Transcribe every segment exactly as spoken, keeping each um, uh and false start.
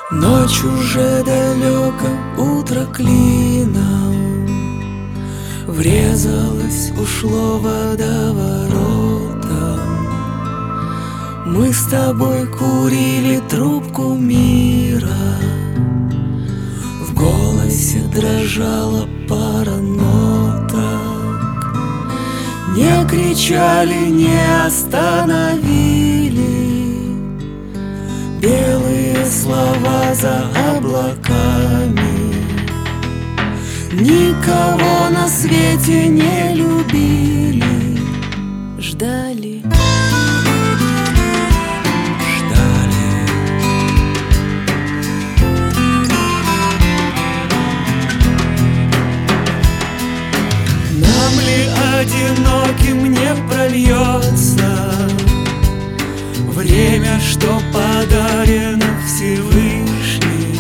Ночь уже далеко, утро клином врезалось, ушло водоворотом. Мы с тобой курили трубку мира, в голосе дрожала пара ноток. Не кричали, не остановили белые слова за облаками. Никого на свете не любили, ждали. Одиноким не прольется время, что подарено Всевышним.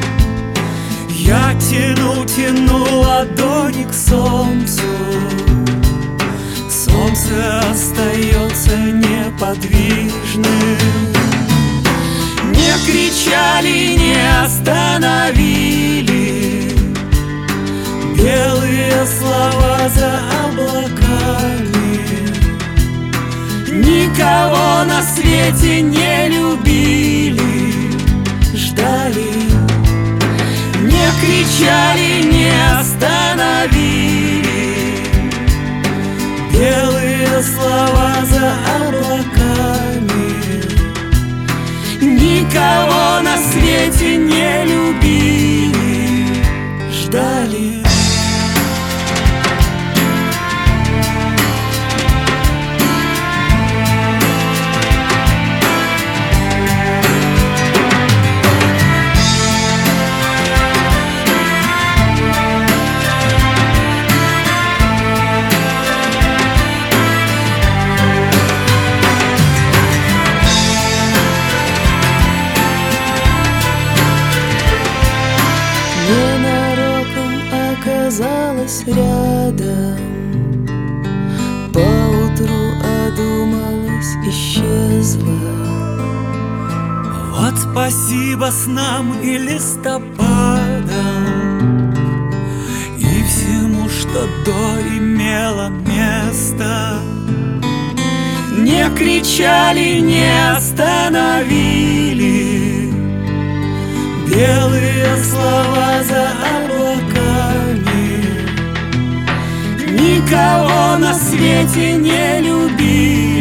Я тяну, тяну ладони к солнцу, солнце остается неподвижным. Не кричали, не остановили белые слова за облаками. Никого на свете не любили, ждали. Не кричали, не остановили белые слова за облаками. Никого на свете не любили, ждали. Ненароком оказалась рядом, поутру одумалась, исчезла. Вот спасибо снам и листопадам и всему, что до имело место. Не кричали, не остановили белые слова за облаками. Никого на свете не любили,